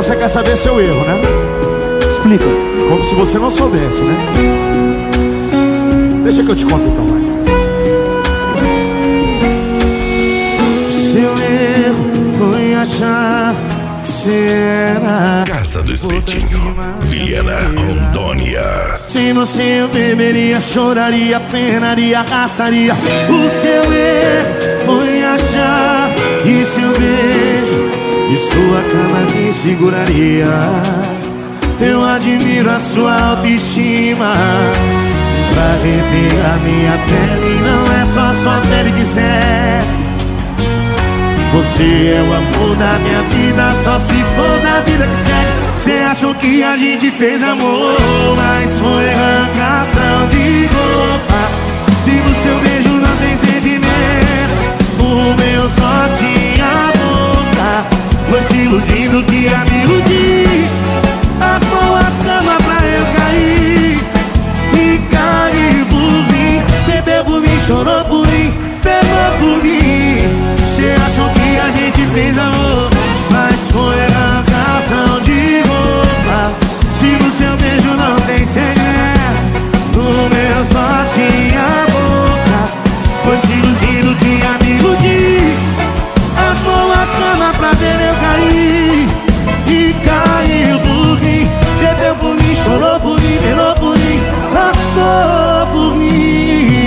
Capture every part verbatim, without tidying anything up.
você quer saber seu erro, né? Explica. Como se você não soubesse, né? Deixa que eu te conto então, vai. Seu erro foi achar que você era Casa do Espetinho, Vilhena, Rondônia. Se você eu beberia, choraria, penaria, arrastaria. O seu erro foi achar que seu beijo e sua cama me seguraria. Eu admiro a sua autoestima. Pra arrepiar minha pele, não é só sua pele que serve. Você é o amor da minha vida, só se for da vida que segue. Cê achou que a gente fez amor, mas foi arrancação de roupa. Se no seu beijo não tem sentimento, o meu só tinha boca. Foi se iludindo que ia me iludir. Armou a cama pra eu cair e cair por mim. Bebeu por mim, chorou por mim, pegou por mim. Cê achou que a gente fez amor, mas foi arrancação de roupa. Se no seu beijo não tem segredo, no meu só tinha boca. Foi se iludindo que ia me iludir. Armou a cama pra ver eu cair e caiu por mim. Bebeu por mim, chorou por mim, melou por mim, passou por mim.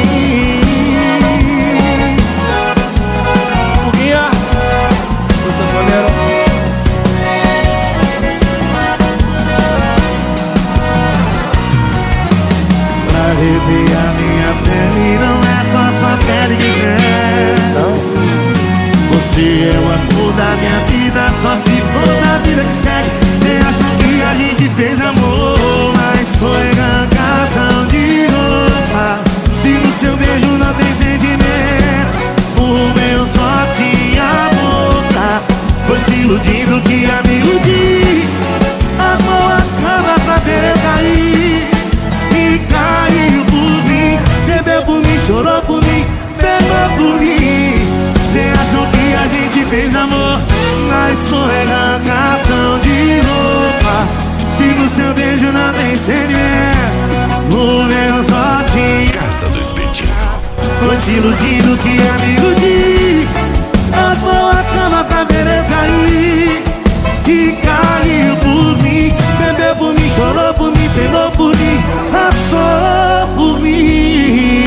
Arrepiar minha pele, não é só sua pele dizer. Você é o amor da minha vida, só se for da vida que segue. Cê achou que a gente fez amor, mas foi arrancação de roupa. Se no seu beijo não tem sentimento, o meu só tinha boca. Foi se iludindo que ia me iludir. Amou a cama pra ver eu cair e caiu por mim. Bebeu por mim, chorou por mim, pegou por mim. Cê achou que a gente fez amor, mas foi arrancação de roupa. Se no seu beijo não tem sentimento, o meu só tinha. Casa do Espetinho. Foi se iludindo que ia me iludir. Armou a cama pra ver eu cair e caiu por mim. Bebeu por mim, chorou por mim, pegou por mim, passou por mim.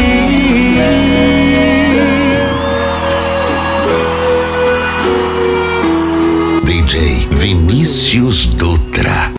D J Vinícius Dutra.